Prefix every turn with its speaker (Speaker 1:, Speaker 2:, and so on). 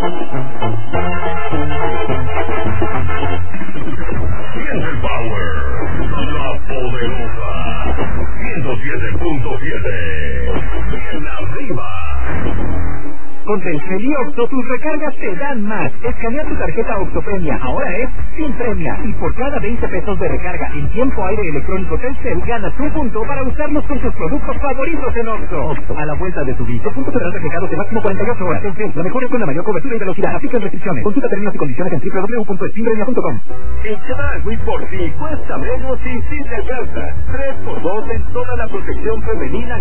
Speaker 1: Siente el power, la poderosa 107.7, bien arriba.
Speaker 2: Con Telcel y Octo, tus recargas te dan más. Escanea tu tarjeta Octopremia, ahora es sin premia. Y por cada 20 pesos de recarga en tiempo aire electrónico Telcel, ganas un punto para usarlos con tus productos favoritos en Octo. A la vuelta de tu visto, puntos serán reflejados de máximo 48 horas. Telcel, la mejor es con la mayor cobertura y velocidad. Aplican restricciones. Consulta términos y condiciones en www.espinpremia.com.
Speaker 1: En Chedragui por ti cuesta menos y sí te alcanza. 3x2 en toda la protección femenina